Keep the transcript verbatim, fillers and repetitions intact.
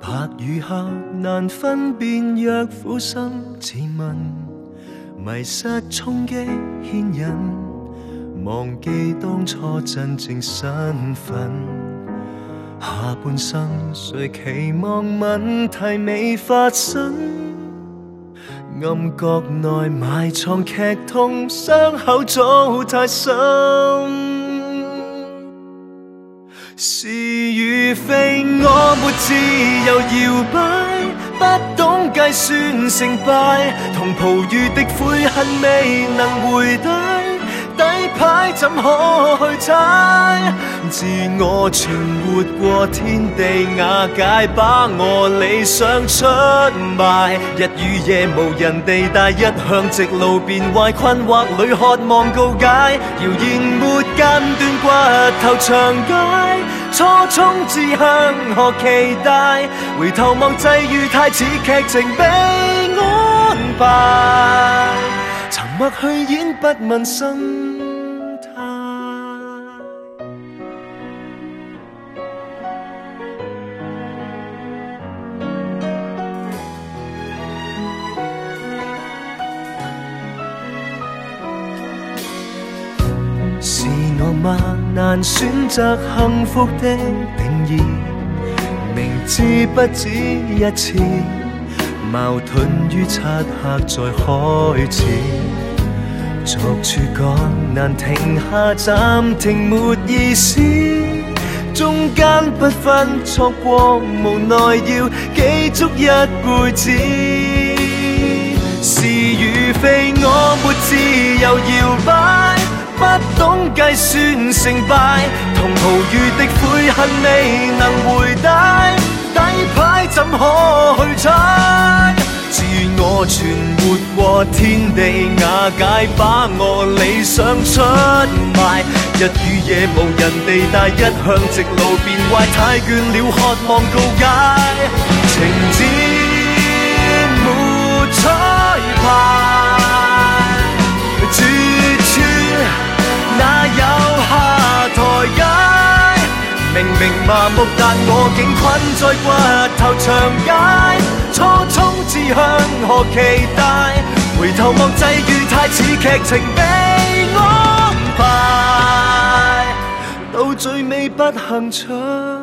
白與黑難分辨，若苦心自問，迷失衝擊牽引，忘記當初真正身份。下半生誰期望問題未發生？暗角內埋藏劇痛，傷口早太深。是與非我沒自由搖擺，不懂計算成敗，同葡語的悔恨未能回帶，底牌怎可去猜？自我存活過天地瓦解，把我理想出賣，日與夜無人地帶，一向直路變壞，困惑裏渴望告解，謠言沒間斷，骨頭長街，初衷志向何期待？回頭望際遇太似劇情被安排，沉默去演不問心態。是我嗎？難選擇幸福的定義，明知不止一次，矛盾於漆黑再開始，逐處講難停下暫停沒意思，中間不分錯過，無奈要記足一輩子。是與非我沒自由搖擺，不懂計算成敗，同葡語的悔恨未能回帶，底牌怎可去猜？自我存活過天地瓦解，把我理想出賣，日與夜無人地帶，一向直路變壞，太倦了渴望告解，情節沒彩排，絕處哪有下台階？明明麻木，但我竟困在骨頭長街，初衷志向何期待？回頭望際遇太似劇情被安排，到最尾不幸出